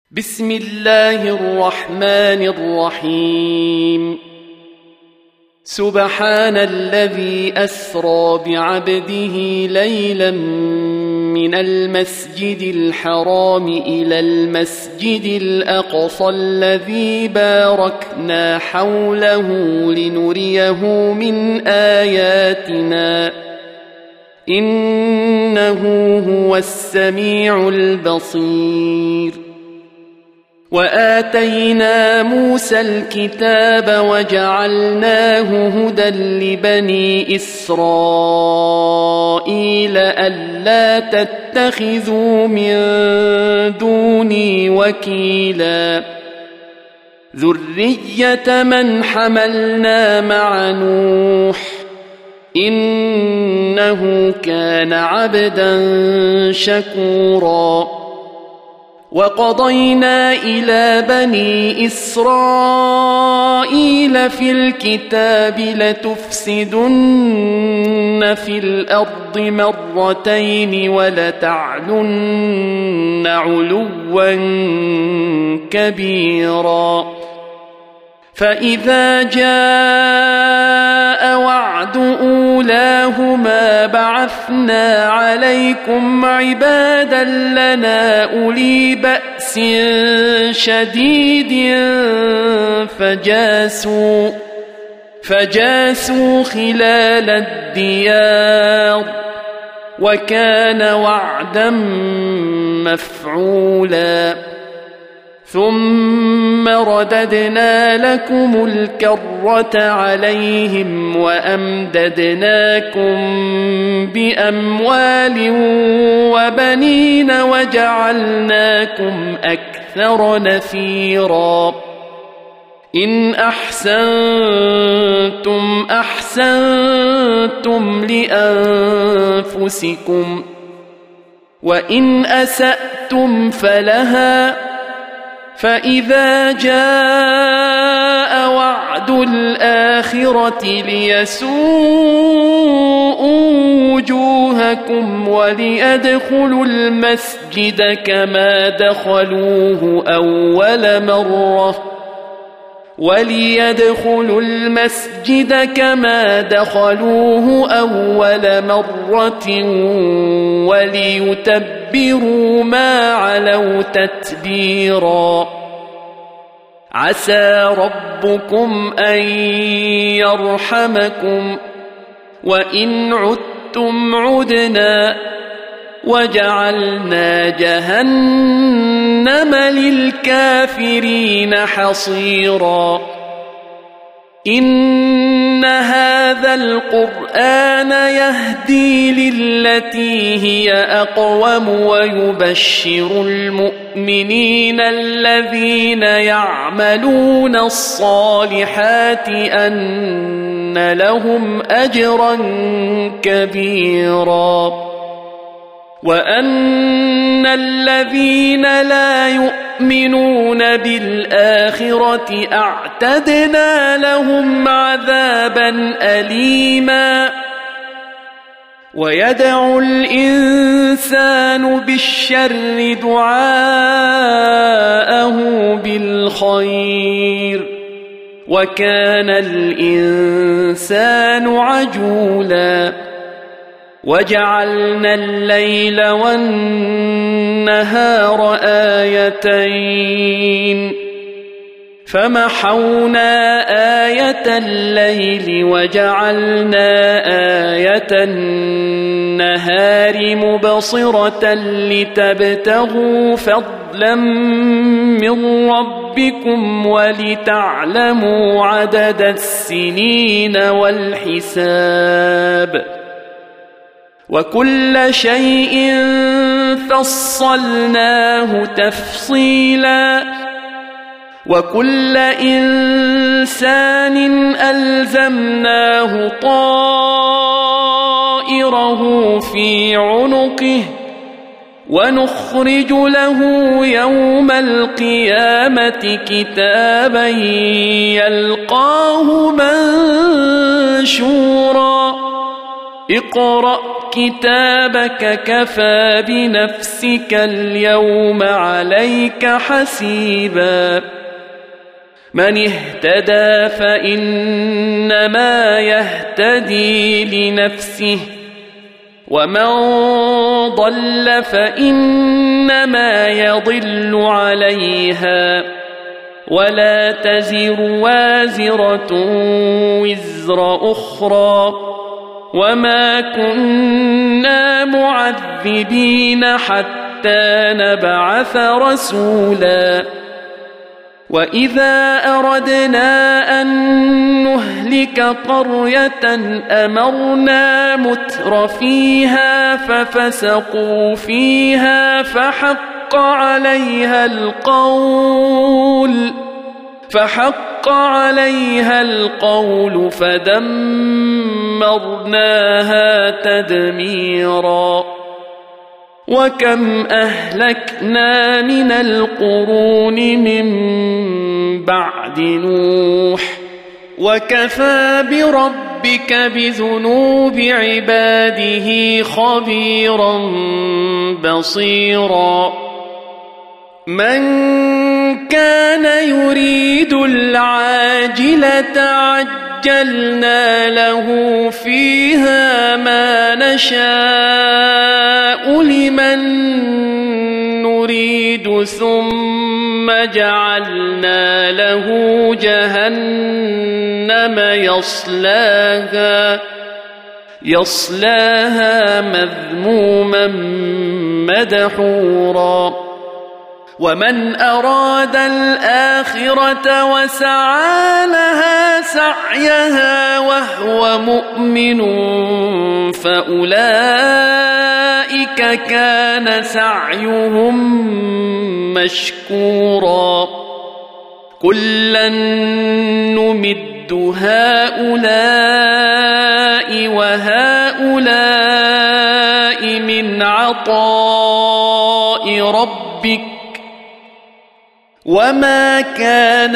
بسم الله الرحمن الرحيم. سبحان الذي أسرى بعبده ليلا من المسجد الحرام إلى المسجد الأقصى الذي باركنا حوله لنريه من آياتنا إنه هو السميع البصير. وآتينا موسى الكتاب وجعلناه هدى لبني إسرائيل ألا تتخذوا من دوني وكيلا ذرية من حملنا مع نوح إنه كان عبدا شكورا. وقضينا إلى بني إسرائيل في الكتاب لتفسدن في الأرض مرتين ولتعلن علوا كبيرا. فإذا جاء وعد أولاهما بعثنا عليكم عبادا لنا أولي بأس شديد فجاسوا خلال الديار وكان وعدا مفعولا. ثم رددنا لكم الكرة عليهم وأمددناكم بأموال وبنين وجعلناكم أكثر نفيرا. إن أحسنتم أحسنتم لأنفسكم وإن أسأتم فلها. فإذا جاء وعد الآخرة ليسوءوا وجوهكم وليدخلوا المسجد كما دخلوه أول مرة وليتبروا ما علوا تتبيرا. عسى ربكم أن يرحمكم وإن عدتم عدنا وجعلنا جهنم للكافرين حصيرا. إن هذا القرآن يهدي للتي هي أقوم ويبشر المؤمنين الذين يعملون الصالحات أن لهم أجرا كبيرا وأن الذين لا يؤمنون بالآخرة أعتدنا لهم عذابا أليما. ويدعو الإنسان بالشر دعاءه بالخير وكان الإنسان عجولا. وجعلنا الليل والنهار آيتين فمحونا آية الليل وجعلنا آية النهار مبصرة لتبتغوا فضلا من ربكم ولتعلموا عدد السنين والحساب وكل شيء فصلناه تفصيلا. وكل إنسان ألزمناه طائره في عنقه ونخرج له يوم القيامة كتابا يلقاه منشورا اقرأ كتابك كفى بنفسك اليوم عليك حسيبا من اهتدى فإنما يهتدي لنفسه ومن ضل فإنما يضل عليها ولا تزر وازرة وزر أخرى وما كنا معذبين حتى نبعث رسولا وإذا أردنا أن نهلك قرية أمرنا متر فيها ففسقوا فيها فحق عليها القول فدمرناها تدميرا وكم أهلكنا من القرون من بعد نوح وكفى بربك بذنوب عباده خبيرا بصيرا من كان يريد العاجلة عجلنا له فيها ما نشاء لمن نريد ثم جعلنا له جهنم يصلاها مذموما مدحورا ومن أراد الآخرة وسعى لها سعيها وهو مؤمن فأولئك كان سعيهم مشكورا كلا نمد هؤلاء وهؤلاء من عطاء ربك وما كان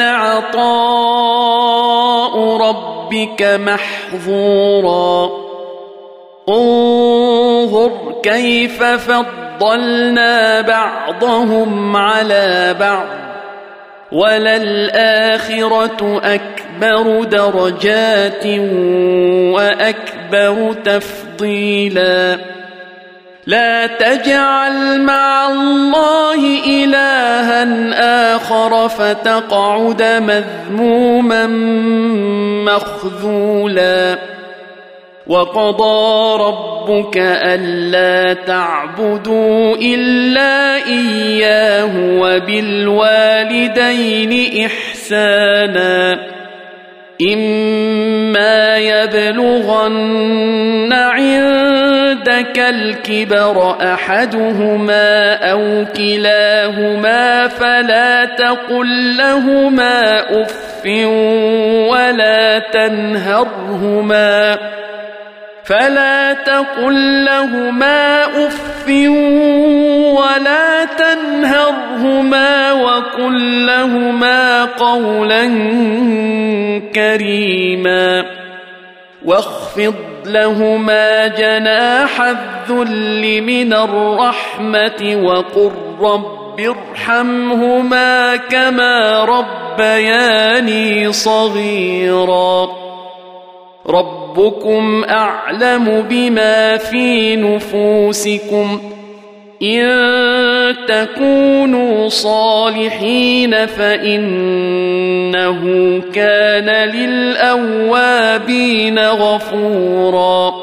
عطاء ربك محظورا انظر كيف فضلنا بعضهم على بعض وللآخرة أكبر درجات وأكبر تفضيلا لا تجعل مع الله إلها آخر فتقعد مذموما مخذولا وقضى ربك ألا تعبدوا إلا إياه وبالوالدين إحسانا إما يبلغن عندك الكبر أحدهما أو كلاهما فلا تقل لهما أف ولا تنهرهما وقل لهما قولا كريما واخفض لهما جناح الذل من الرحمة وقل رب ارحمهما كما ربياني صغيرا ربكم أعلم بما في نفوسكم إن تكونوا صالحين فإنه كان للأوابين غفورا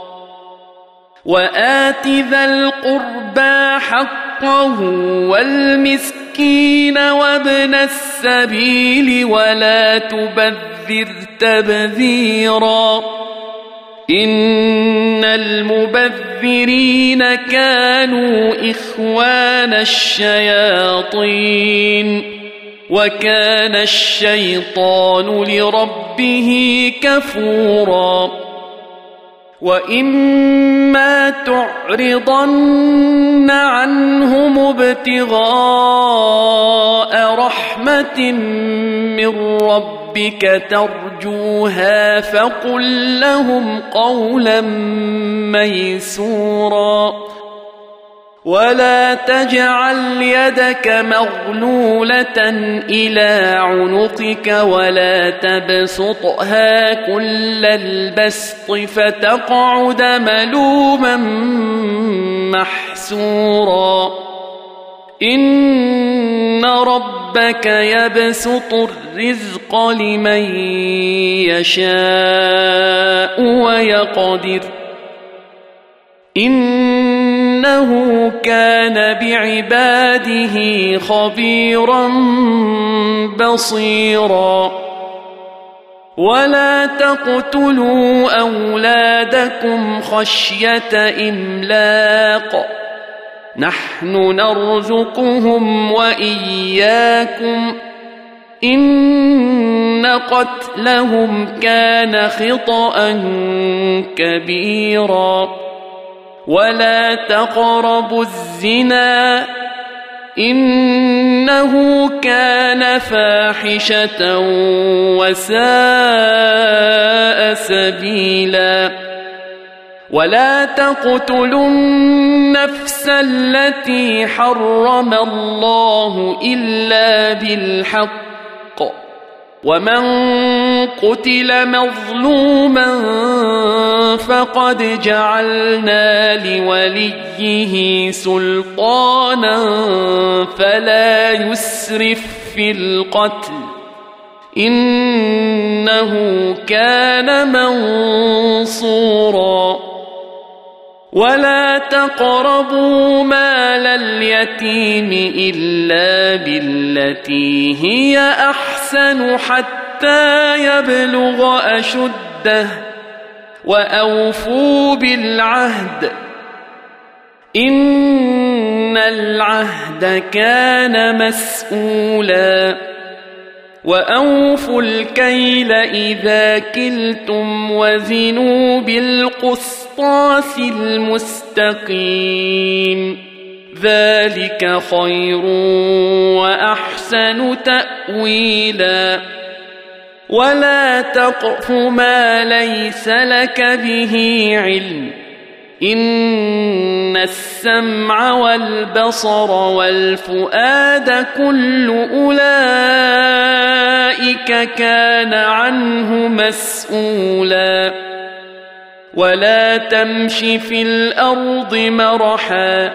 وآت ذا القربى حقه والمسكين وابن السبيل ولا تبذر تبذيرا إن المبذرين كانوا إخوان الشياطين وكان الشيطان لربه كفورا وإما تعرضن عنهم ابتغاء رحمة من ربك ترجوها فقل لهم قولا ميسورا ولا تجعل يدك مغلولة إلى عنقك ولا تبسطها كل البسط فتقعد ملوما محسورا إن ربك يبسط الرزق لمن يشاء ويقدر إنه كان بعباده خبيرا بصيرا ولا تقتلوا أولادكم خشية إملاق نحن نرزقهم وإياكم إن قتلهم كان خطأ كبيرا ولا تقربوا الزنا إنه كان فاحشة وساء سبيلا ولا تقتلوا النفس التي حرم الله إلا بالحق ومن قتل مظلوما فقد جعلنا لوليه سلطانا فلا يسرف في القتل إنه كان منصورا ولا تقربوا مال اليتيم إلا بالتي هي أحسن حتى يبلغ أشده وأوفوا بالعهد إن العهد كان مسؤولا وأوفوا الكيل إذا كلتم وزنوا بالقسطاس المستقيم ذلك خير وأحسن تأويلا ولا تقف ما ليس لك به علم إن السمع والبصر والفؤاد كل أولئك كان عنه مسؤولا ولا تمش في الأرض مرحا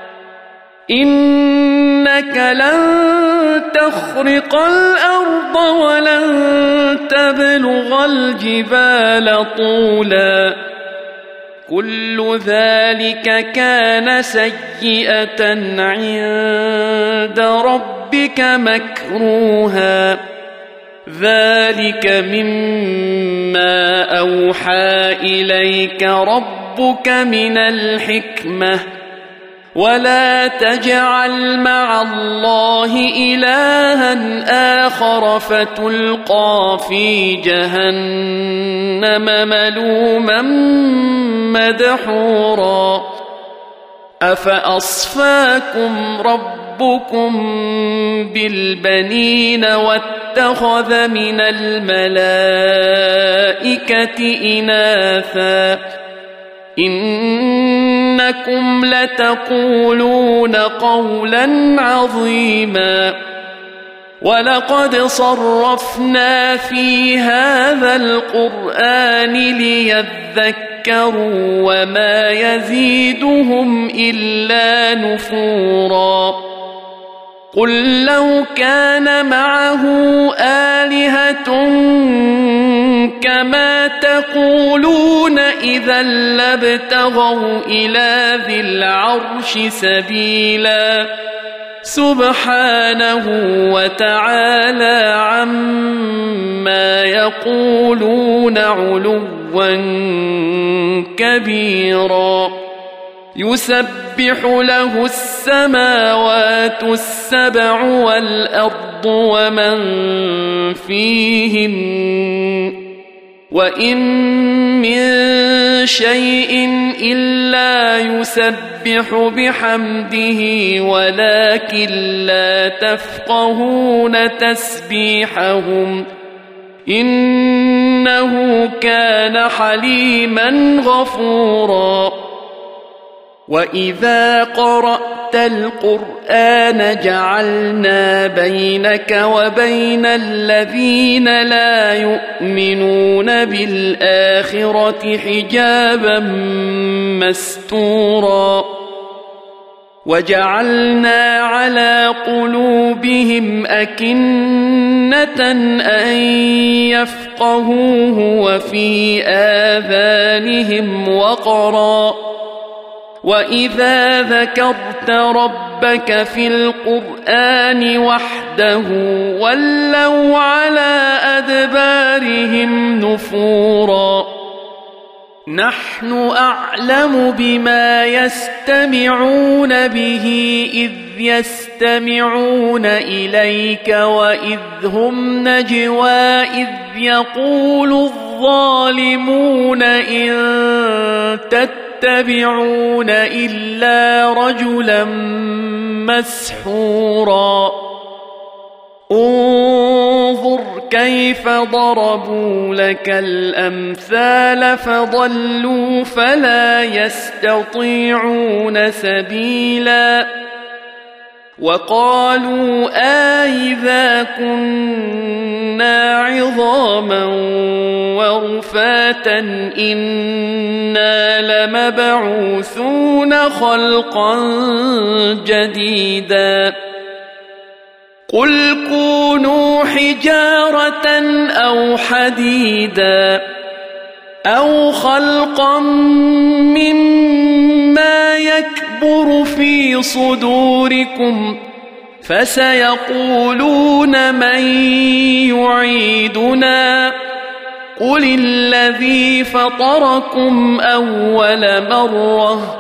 إنك لن تخرق الأرض ولن تبلغ الجبال طولا كل ذلك كان سيئة عند ربك مكروها ذلك مما أوحى إليك ربك من الحكمة ولا تجعل مع الله إلها آخر فتلقى في جهنم ملوما مدحورا أفأصفاكم ربكم بالبنين واتخذ من الملائكة إناثا إنكم لتقولون قولا عظيما ولقد صرفنا في هذا القرآن ليذكروا وما يزيدهم إلا نفورا قل لو كان معه آلهة كما تقولون إذا لابتغوا إلى ذي العرش سبيلا سبحانه وتعالى عما يقولون علوا كبيرا يسبح له السماوات السبع والأرض ومن فيهن وإن من شيء إلا يسبح بحمده ولكن لا تفقهون تسبيحهم إنه كان حليما غفورا وإذا قرأت القرآن جعلنا بينك وبين الذين لا يؤمنون بالآخرة حجابا مستورا وجعلنا على قلوبهم أكنة أن يفقهوه وفي آذانهم وقرا وإذا ذكرت ربك في القرآن وحده ولوا على أدبارهم نفورا نحن أعلم بما يستمعون به إذ يستمعون إليك وإذ هم نجوى إذ يقول الظالمون إن تتبعون إلا رجلا مسحورا انظر كيف ضربوا لك الأمثال فضلوا فلا يستطيعون سبيلا وقالوا أإذا كنا عظاما ورفاتا إنا لمبعوثون خلقا جديدا قل كونوا حجارة أو حديدا أو خلقا مما يكبر في صدوركم فسيقولون من يعيدنا قل الذي فطركم أول مرة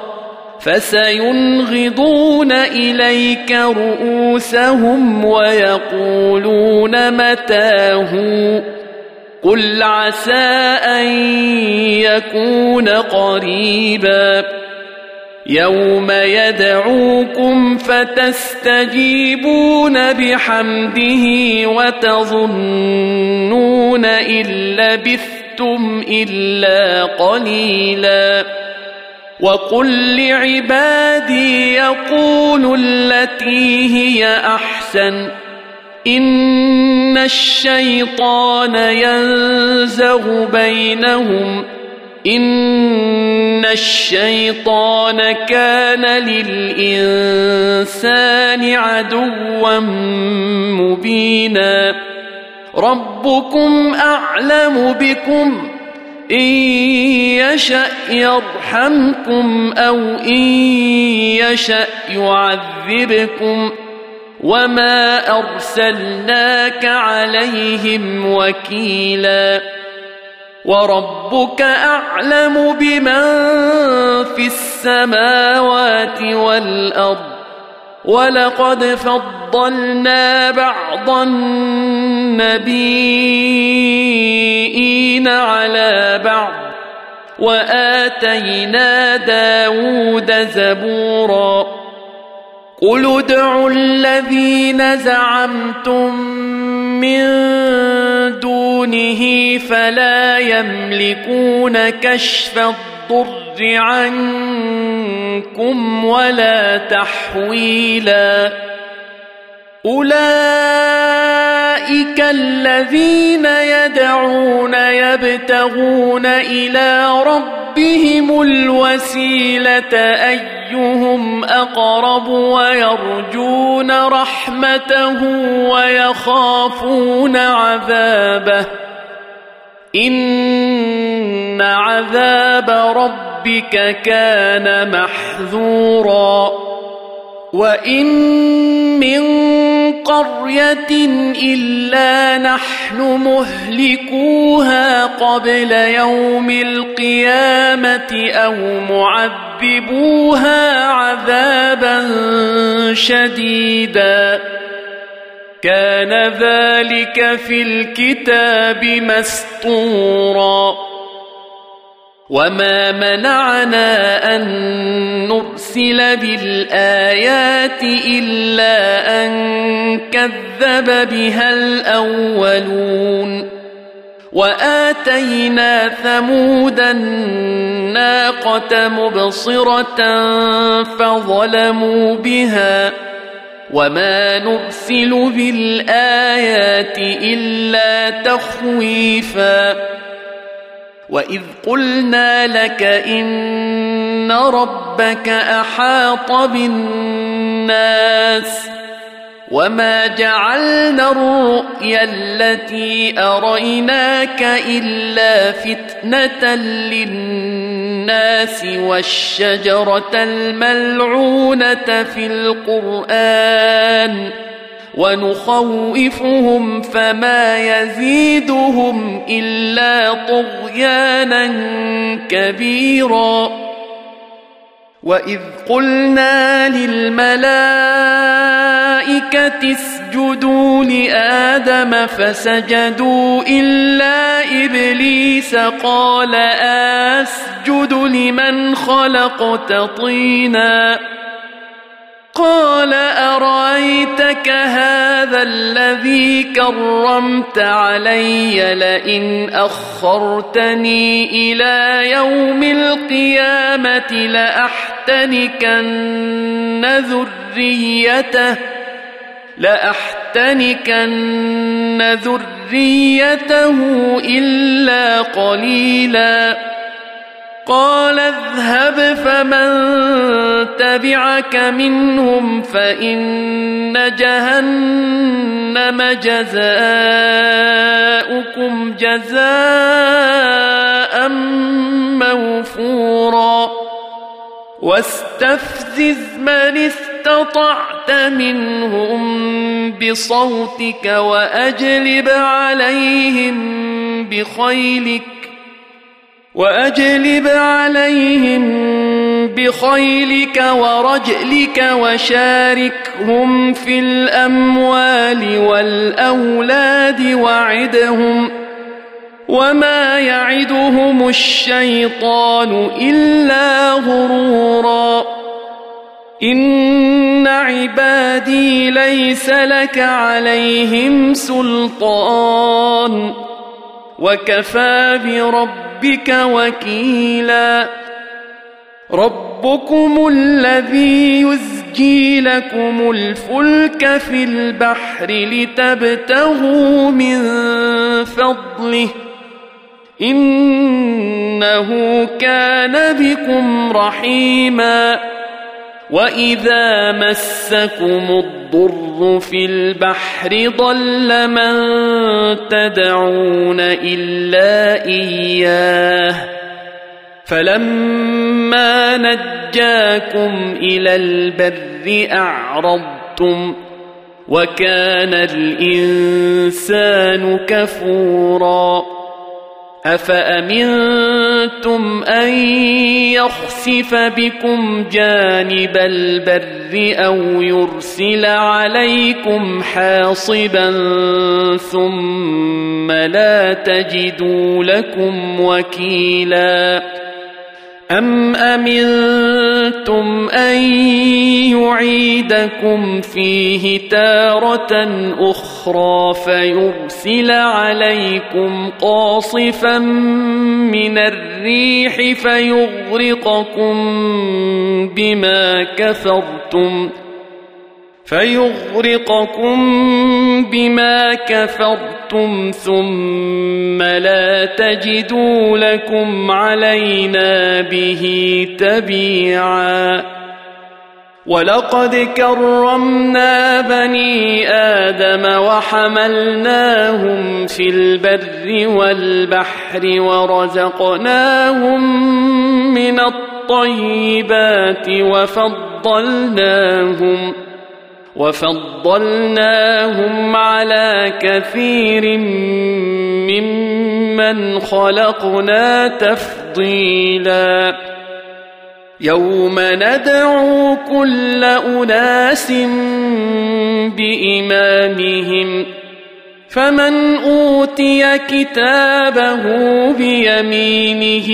فسينغضون إليك رؤوسهم ويقولون متاه قل عسى أن يكون قريبا يوم يدعوكم فتستجيبون بحمده وتظنون إن لبثتم إلا قليلا وقل لعبادي يقولوا التي هي أحسن إن الشيطان ينزغ بينهم إن الشيطان كان للإنسان عدوا مبينا ربكم أعلم بكم إن يشأ يرحمكم أو إن يشأ يعذبكم وما أرسلناك عليهم وكيلا وربك أعلم بمن في السماوات والأرض ولقد فضلنا بعض النبيين على بعض وآتينا داود زبورا قل ادعوا الذين زعمتم من دونه فلا يملكون كشف الضر عنكم ولا تحويلا أولئك الذين يدعون يبتغون إلى ربهم الوسيلة أيهم أقرب ويرجون رحمته ويخافون عذابه إن عذاب ربك كان محذورا وإن من قرية إلا نحن مهلكوها قبل يوم القيامة أو معذبوها عذابا شديدا كان ذلك في الكتاب مسطورا وما منعنا أن نرسل بالآيات إلا أن كذب بها الأولون وآتينا ثمود الناقة مبصرة فظلموا بها وما نرسل بالآيات إلا تخويفا وإذ قلنا لك إن ربك أحاط بالناس وما جعلنا الرؤيا التي أريناك إلا فتنة للناس والشجرة الملعونة في القرآن ونخوفهم فما يزيدهم إلا طغيانا كبيرا وإذ قلنا للملائكة اسجدوا لآدم فسجدوا إلا إبليس قال أسجد لمن خلقت طينا قال أرأيتك هذا الذي كرمت علي لئن أخرتني إلى يوم القيامة لأحتنكن ذريته إلا قليلا قال اذهب فمن تبعك منهم فإن جهنم جزاؤكم جزاء موفورا واستفزز من استطعت منهم بصوتك وأجلب عليهم بخيلك ورجلك وشاركهم في الأموال والأولاد وعدهم وما يعدهم الشيطان إلا غرورا إن عبادي ليس لك عليهم سلطان وكفى بربك وكيلا ربكم الذي يزجي لكم الفلك في البحر لتبتغوا من فضله إنه كان بكم رحيما وإذا مسكم الضر في البحر ضل من تدعون إلا إياه فلما نجاكم إلى البر أعرضتم وكان الإنسان كفورا أفأمنتم أن يخسف بكم جانب البر أو يرسل عليكم حاصبا ثم لا تجدوا لكم وكيلا أم أمنتم أن يعيدكم فيه تارة أخرى فيرسل عليكم قاصفا من الريح فيغرقكم بما كفرتم ثم لا تجدوا لكم علينا به تبيعا ولقد كرمنا بني آدم وحملناهم في البر والبحر ورزقناهم من الطيبات وفضلناهم على كثير ممن خلقنا تفضيلا يوم ندعو كل أناس بإمامهم فمن أوتي كتابه بيمينه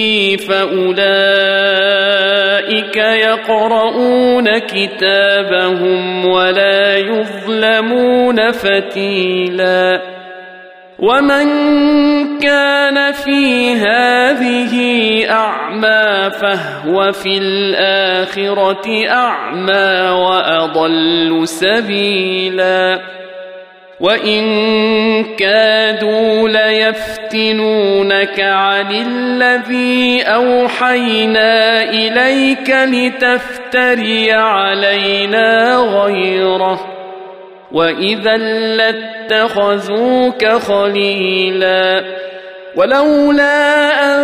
فأولئك يقرؤون كتابهم ولا يظلمون فتيلا ومن كان في هذه أعمى فهو في الآخرة أعمى وأضل سبيلا وإن كادوا ليفتنونك عن الذي أوحينا إليك لتفتري علينا غيره وإذا لاتخذوك خليلا ولولا أن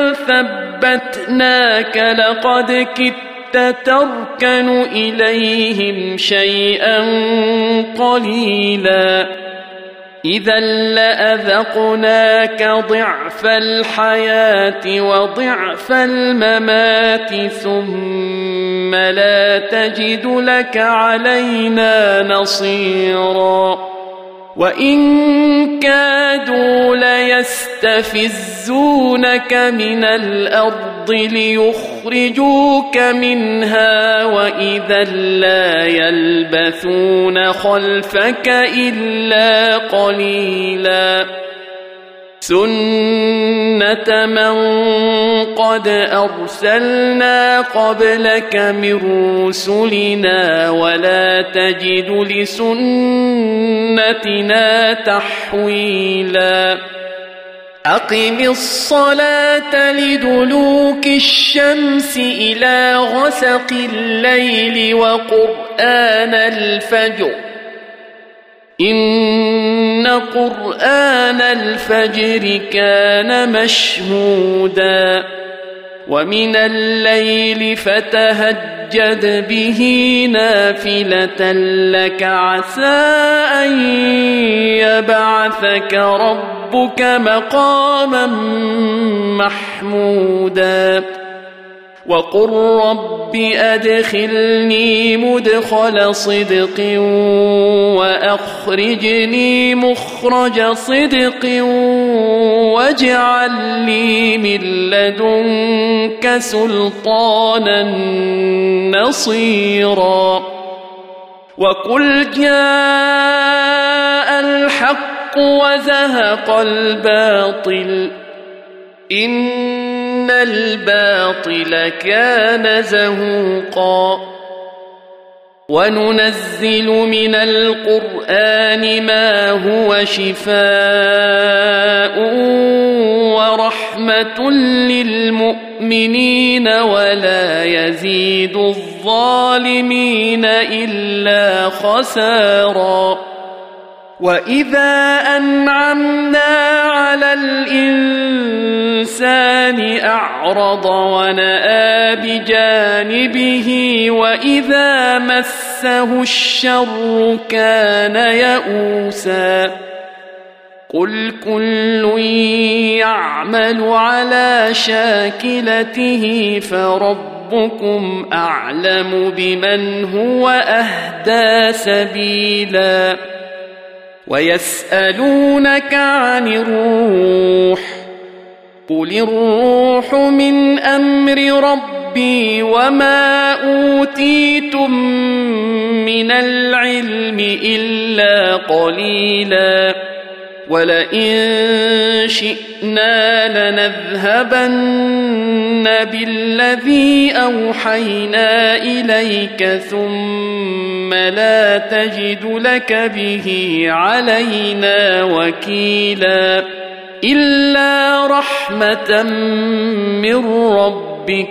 ثبتناك لقد كدت تركن إليهم شيئا قليلا إذا لأذقناك ضعف الحياة وضعف الممات ثم لا تجد لك علينا نصيرا وإن كادوا ليستفزونك من الأرض ليخرجوك منها وإذا لا يلبثون خلفك إلا قليلا سنة من قد أرسلنا قبلك من رسلنا ولا تجد لسنتنا تحويلا أقم الصلاة لدلوك الشمس إلى غسق الليل وقرآن الفجر إن قرآن الفجر كان مشهودا ومن الليل فتهجد به نافلة لك عسى أن يبعثك ربك مقاما محمودا وقل رب أدخلني مدخل صدق وأخرجني مخرج صدق واجعل لي من لدنك سلطانا نصيرا وقل جاء الحق وزهق الباطل إن الباطل كان زهوقا وننزل من القرآن ما هو شفاء ورحمة للمؤمنين ولا يزيد الظالمين إلا خسارا وإذا أنعمنا على الإنسان أعرض ونأى بجانبه وإذا مسه الشر كان يئوسا قل كل يعمل على شاكلته فربكم أعلم بمن هو أهدى سبيلا ويسألونك عن الروح قل الروح من أمر ربي وما أوتيتم من العلم إلا قليلا ولئن شئنا لنذهبن بالذي أوحينا إليك ثم لا تجد لك به علينا وكيلا إلا رحمة من ربك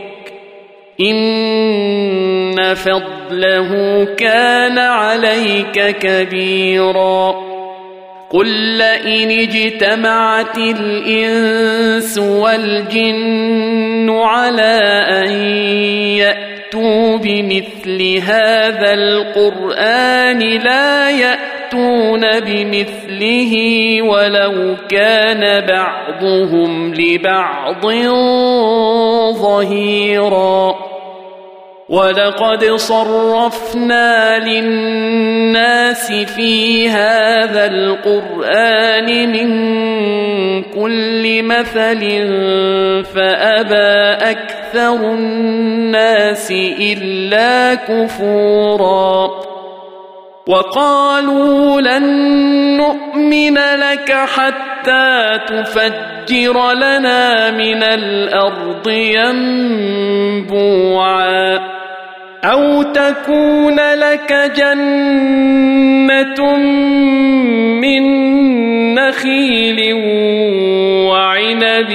إن فضله كان عليك كبيرا قل لئن اجتمعت الإنس والجن على أن يأتوا بمثل هذا القرآن لا يأتون بمثله ولو كان بعضهم لبعض ظهيرا ولقد صرفنا للناس في هذا القرآن من كل مثل فأبى أكثر الناس إلا كفورا وقالوا لن نؤمن لك حتى تفجر لنا من الأرض ينبوعا أو تكون لك جنة من نخيل وعنب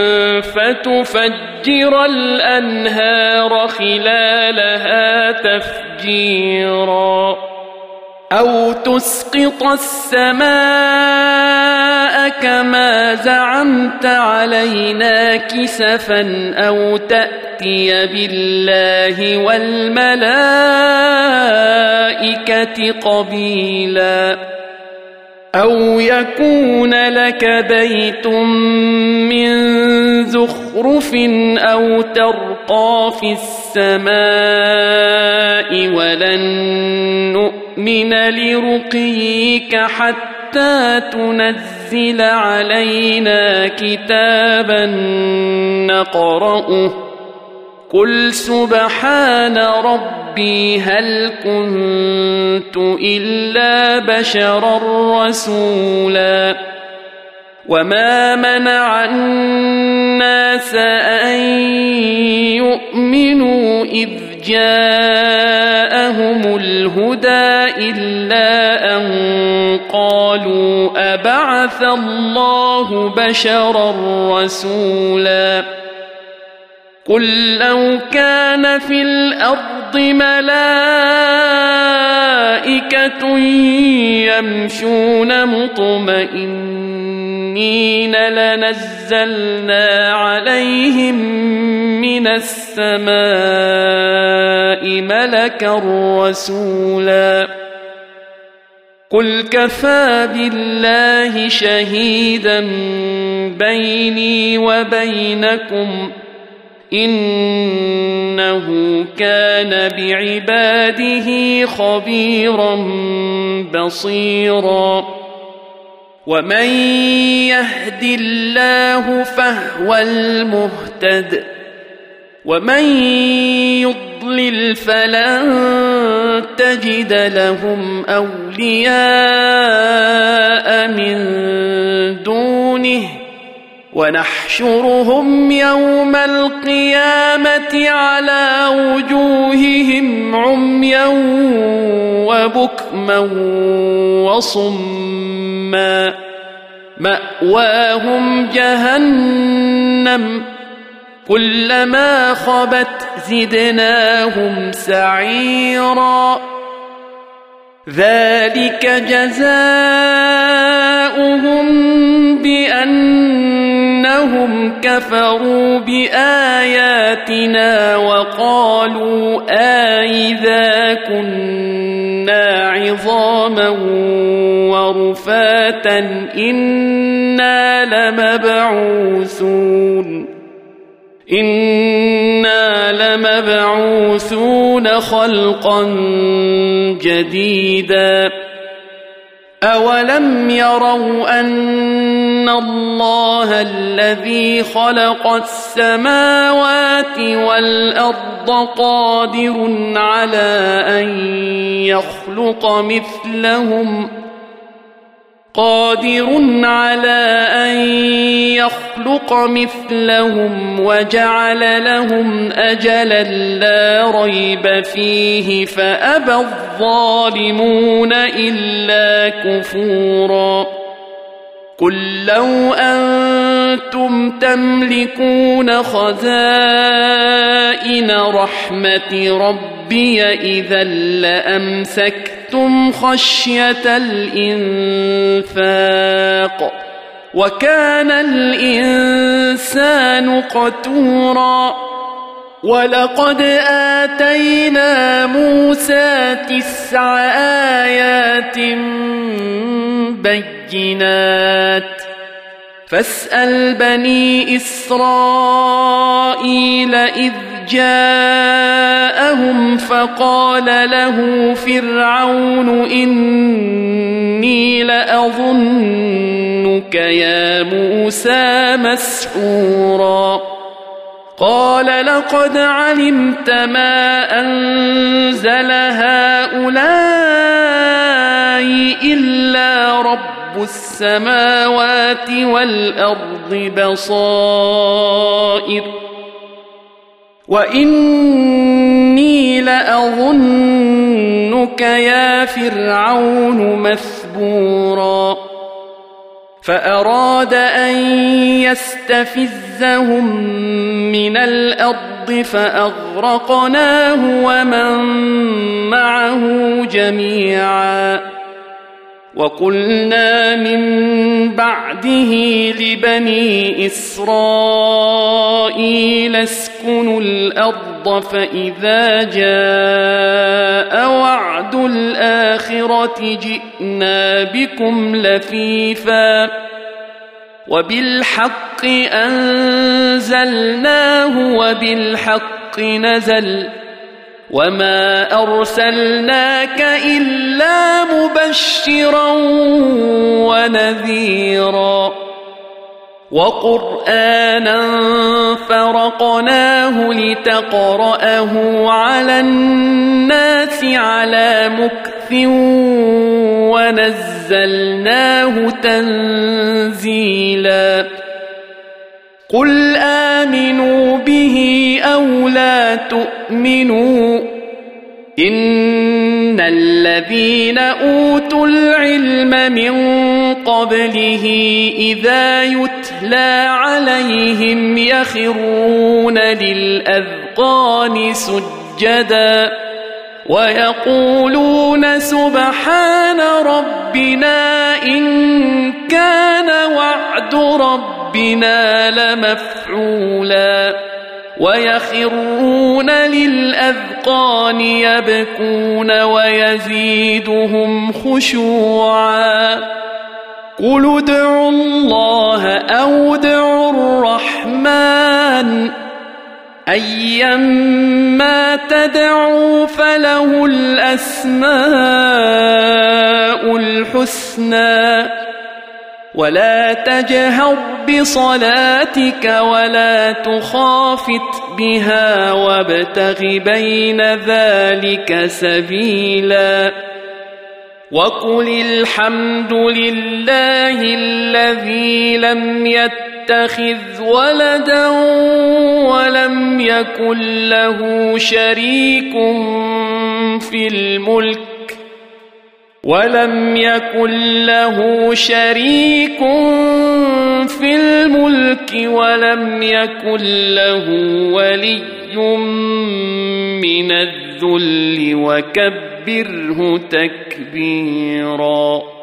فتفجر الأنهار خلالها تفجيرا أو تسقط السماء كما زعمت علينا كسفا أو تأتي بالله والملائكة قبيلا أو يكون لك بيت من زخرف أو ترقى في السماء ولن نؤمن لرقيك حتى تنزل علينا كتابا نقرأه قل سبحان ربي هل كنت إلا بشرا رسولا وما منع الناس أن يؤمنوا إذ جاءهم الهدى إلا أن قالوا أبعث الله بشرا رسولا قل لو كان في الأرض ملائكة يمشون مطمئنين لنزلنا عليهم من السماء ملكا رسولا قل كفى بالله شهيدا بيني وبينكم إنه كان بعباده خبيرا بصيرا ومن يهد الله فهو المهتد ومن يضلل فلن تجد لهم أولياء من دونه ونحشرهم يوم القيامة على وجوههم عميا وبكما وصما مأواهم جهنم كلما خبت زدناهم سعيرا ذلك جزاؤهم بأنهم كفروا بآياتنا وقالوا أإذا كنا عظاما ورفاتا إنا لمبعوثون خلقا جديدا أولم يروا أن الله الذي خلق السماوات والأرض قادر على أن يخلق مثلهم وجعل لهم أجلا لا ريب فيه فأبى الظالمون إلا كفورا قل لو أنتم تملكون خزائن رحمة ربي إذا لأمسكتم خشية الإنفاق وكان الإنسان قتورا ولقد آتينا موسى 9 آيات بينات فاسأل بني إسرائيل إذ جاءهم فقال له فرعون إني لأظنك يا موسى مسحورا قال لقد علمت ما أنزل هؤلاء إلا رب السماوات والأرض بصائر وإني لأظنك يا فرعون مثبورا فأراد أن يستفزهم من الأرض فأغرقناه ومن معه جميعا وقلنا من بعده لبني إسرائيل اسكنوا الأرض فإذا جاء وعد الآخرة جئنا بكم لفيفا وبالحق أنزلناه وبالحق نزل وما أرسلناك إلا مبشرا ونذيرا وقرآنا فرقناه لتقرأه على الناس على مكث ونزلناه تنزيلا قل آمنوا به أو لا تؤمنوا إن الذين أوتوا العلم من قبله إذا يتلى عليهم يخرون للأذقان سجدا ويقولون سبحان ربنا إن كان وعد ربنا لمفعولا ويخرون للأذقان يبكون ويزيدهم خشوعا قل ادعوا الله أو ادعوا الرحمن أيما تدعوا فله الأسماء الحسنى ولا تجهر بصلاتك ولا تخافت بها وابتغ بين ذلك سبيلا وقل الحمد لله الذي لم يتخذ ولدا ولم يكن له شريك في الملك ولم يكن له ولي من الذل وكبره تكبيرا.